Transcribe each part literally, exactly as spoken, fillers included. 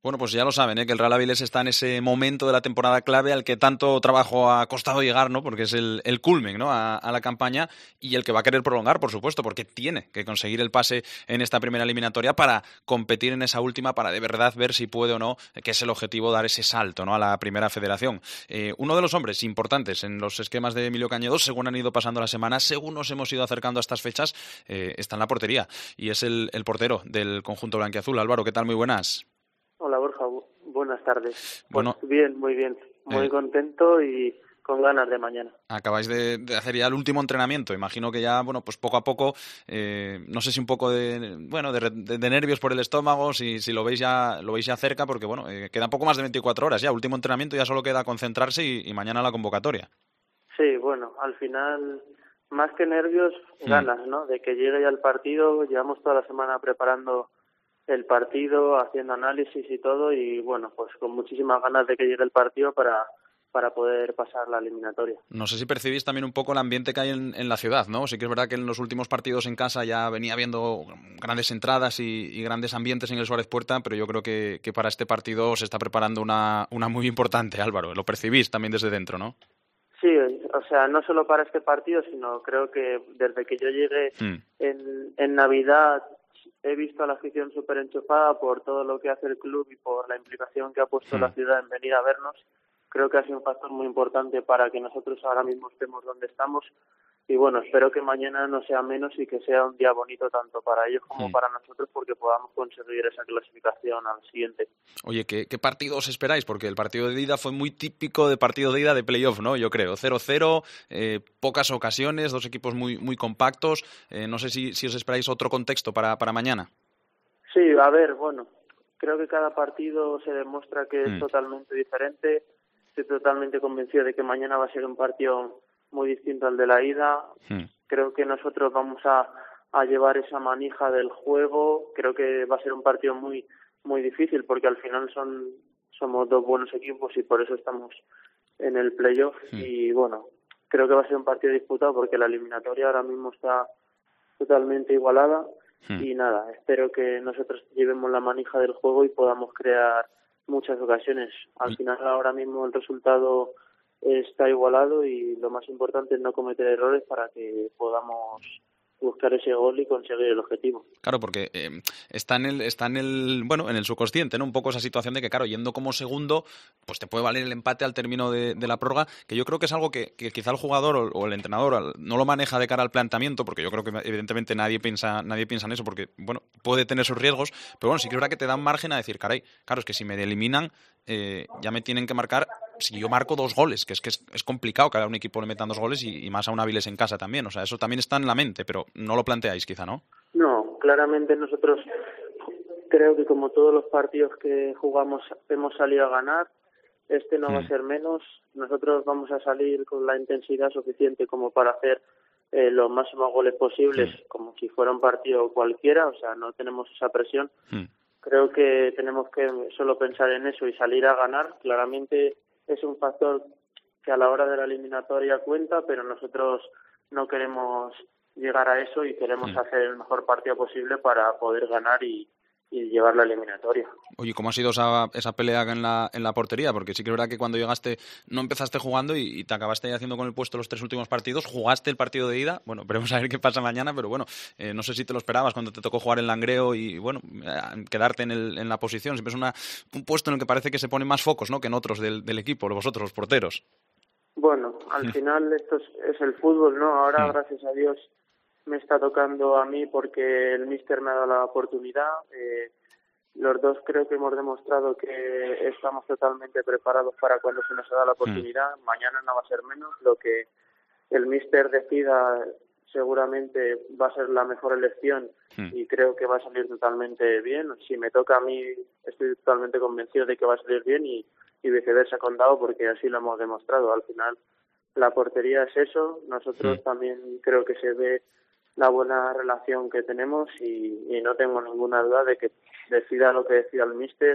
Bueno, pues ya lo saben, ¿eh? Que el Real Avilés está en ese momento de la temporada clave al que tanto trabajo ha costado llegar, ¿no? Porque es el, el culmen, ¿no? A, a la campaña y el que va a querer prolongar, por supuesto, porque tiene que conseguir el pase en esta primera eliminatoria para competir en esa última, para de verdad ver si puede o no, que es el objetivo, dar ese salto, ¿no? A la primera federación. Eh, uno de los hombres importantes en los esquemas de Emilio Cañedo, según han ido pasando las semanas, según nos hemos ido acercando a estas fechas, eh, está en la portería y es el, el portero del conjunto blanquiazul. Álvaro, ¿qué tal? Muy buenas. Hola Borja, bu- buenas tardes. Bueno, pues bien, muy bien, muy eh, contento y con ganas de mañana. acabáis de, de hacer ya el último entrenamiento. Imagino que ya, bueno, pues poco a poco, eh, no sé si un poco de, bueno, de, de, de nervios por el estómago, si, si lo veis ya, lo veis ya cerca, porque bueno, eh, quedan poco más de veinticuatro horas ya. Último entrenamiento, ya solo queda concentrarse y, y mañana la convocatoria. Sí, bueno, al final, más que nervios, Hmm. ganas, ¿no? De que llegue ya el partido. Llevamos toda la semana preparando el partido, haciendo análisis y todo, y bueno, pues con muchísimas ganas de que llegue el partido para para poder pasar la eliminatoria. No sé si percibís también un poco el ambiente que hay en, en la ciudad, ¿no? Sí que es verdad que en los últimos partidos en casa ya venía habiendo grandes entradas y, y grandes ambientes en el Suárez Puerta, pero yo creo que, que para este partido se está preparando una, una muy importante, Álvaro. Lo percibís también desde dentro, ¿no? Sí, o sea, no solo para este partido, sino creo que desde que yo llegué Hmm. en, en Navidad he visto a la afición súper enchufada por todo lo que hace el club y por la implicación que ha puesto Hmm. la ciudad en venir a vernos. Creo que ha sido un factor muy importante para que nosotros ahora mismo estemos donde estamos. Y bueno, espero que mañana no sea menos y que sea un día bonito tanto para ellos como Hmm. para nosotros, porque podamos conseguir esa clasificación al siguiente. Oye, ¿qué, ¿qué partido os esperáis? Porque el partido de ida fue muy típico de partido de ida de playoff, ¿no? Yo creo. cero cero, eh, pocas ocasiones, dos equipos muy, muy compactos. Eh, no sé si, si os esperáis otro contexto para, para mañana. Sí, a ver, bueno, creo que cada partido se demuestra que es Hmm. totalmente diferente. Estoy totalmente convencido de que mañana va a ser un partido muy distinto al de la ida. Hmm. Creo que nosotros vamos a, a llevar esa manija del juego. Creo que va a ser un partido muy muy difícil porque al final son somos dos buenos equipos y por eso estamos en el playoff. Hmm. Y bueno, creo que va a ser un partido disputado porque la eliminatoria ahora mismo está totalmente igualada. Hmm. Y nada, espero que nosotros llevemos la manija del juego y podamos crear muchas ocasiones. Al final ahora mismo el resultado está igualado y lo más importante es no cometer errores para que podamos buscar ese gol y conseguir el objetivo. Claro, porque eh, está en el, está en el, bueno, en el subconsciente, ¿no? Un poco esa situación de que, claro, yendo como segundo, pues te puede valer el empate al término de, de la prórroga, que yo creo que es algo que, que quizá el jugador o, o el entrenador no lo maneja de cara al planteamiento, porque yo creo que evidentemente nadie piensa, nadie piensa en eso, porque, bueno, puede tener sus riesgos, pero bueno, sí que es verdad que te dan margen a decir, caray, claro, es que si me eliminan, eh, ya me tienen que marcar. Si yo marco dos goles, que es que es, es complicado que a un equipo le metan dos goles y, y más a un Avilés en casa también. O sea, eso también está en la mente, pero no lo planteáis quizá, ¿no? No, claramente nosotros creo que como todos los partidos que jugamos hemos salido a ganar, este no Hmm. va a ser menos. Nosotros vamos a salir con la intensidad suficiente como para hacer eh, los máximos goles posibles, Hmm. como si fuera un partido cualquiera, o sea, no tenemos esa presión. Hmm. Creo que tenemos que solo pensar en eso y salir a ganar. Claramente es un factor que a la hora de la eliminatoria cuenta, pero nosotros no queremos llegar a eso y queremos Hmm. hacer el mejor partido posible para poder ganar y, y llevar la eliminatoria. Oye, ¿cómo ha sido esa, esa pelea en la, en la portería? Porque sí que es verdad que cuando llegaste no empezaste jugando y, y te acabaste haciendo con el puesto los tres últimos partidos. Jugaste el partido de ida. Bueno, veremos a ver qué pasa mañana, pero bueno, eh, no sé si te lo esperabas cuando te tocó jugar en Langreo y, bueno, eh, quedarte en, el, en la posición. Siempre es una, un puesto en el que parece que se ponen más focos, ¿no?, que en otros del, del equipo, vosotros, los porteros. Bueno, al final esto es, es el fútbol, ¿no? Ahora, gracias a Dios, me está tocando a mí porque el míster me ha dado la oportunidad. Eh, los dos creo que hemos demostrado que estamos totalmente preparados para cuando se nos da la oportunidad. Mañana no va a ser menos. Lo que el míster decida seguramente va a ser la mejor elección y creo que va a salir totalmente bien. Si me toca a mí, estoy totalmente convencido de que va a salir bien y, y viceversa con Dao, porque así lo hemos demostrado. Al final, la portería es eso. Nosotros Sí. también creo que se ve la buena relación que tenemos y, y no tengo ninguna duda de que decida lo que decida el míster,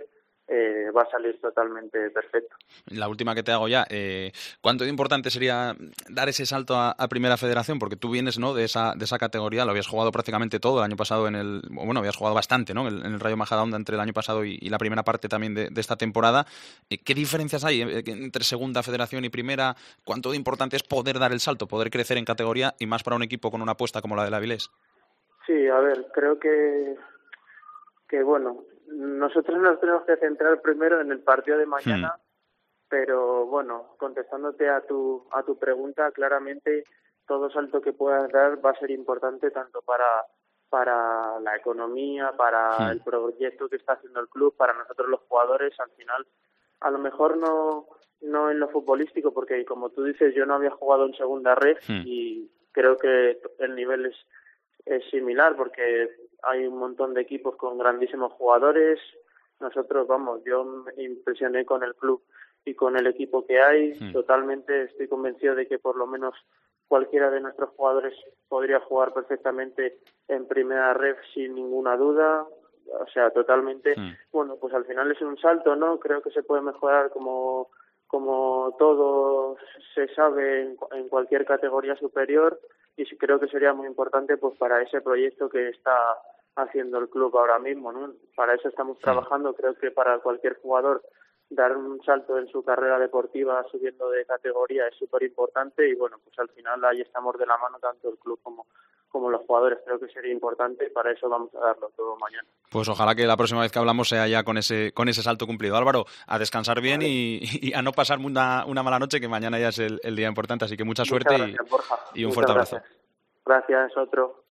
eh, va a salir totalmente perfecto. La última que te hago ya, eh, ¿cuánto de importante sería dar ese salto a, a Primera Federación? Porque tú vienes, ¿no?, de esa de esa categoría, lo habías jugado prácticamente todo el año pasado en el, bueno, habías jugado bastante, ¿no?, en el, en el Rayo Majadahonda entre el año pasado y, y la primera parte también de, de esta temporada. ¿Qué diferencias hay entre Segunda Federación y Primera? ¿Cuánto de importante es poder dar el salto, poder crecer en categoría y más para un equipo con una apuesta como la del Avilés? Sí, a ver, creo que que bueno, nosotros nos tenemos que centrar primero en el partido de mañana, hmm. pero bueno, contestándote a tu a tu pregunta, claramente todo salto que puedas dar va a ser importante tanto para para la economía, para hmm. el proyecto que está haciendo el club, para nosotros los jugadores. Al final, a lo mejor no no en lo futbolístico, porque como tú dices, yo no había jugado en segunda red hmm. y creo que el nivel es es similar, porque hay un montón de equipos con grandísimos jugadores. Nosotros, vamos, yo me impresioné con el club y con el equipo que hay. Sí. Totalmente estoy convencido de que por lo menos cualquiera de nuestros jugadores podría jugar perfectamente en primera ref sin ninguna duda. O sea, totalmente. Sí. Bueno, pues al final es un salto, ¿no? Creo que se puede mejorar como como todo se sabe en, en cualquier categoría superior, y creo que sería muy importante pues para ese proyecto que está haciendo el club ahora mismo, ¿no? Para eso estamos trabajando. Creo que para cualquier jugador dar un salto en su carrera deportiva subiendo de categoría es súper importante, y bueno, pues al final ahí estamos de la mano tanto el club como como los jugadores. Creo que sería importante y para eso vamos a darlo todo mañana. Pues ojalá que la próxima vez que hablamos sea ya con ese con ese salto cumplido. Álvaro, a descansar bien, vale. y, y a no pasar una, una mala noche, que mañana ya es el, el día importante, así que mucha suerte. Muchas gracias, y, Borja. y un Muchas fuerte abrazo. Gracias, gracias otro.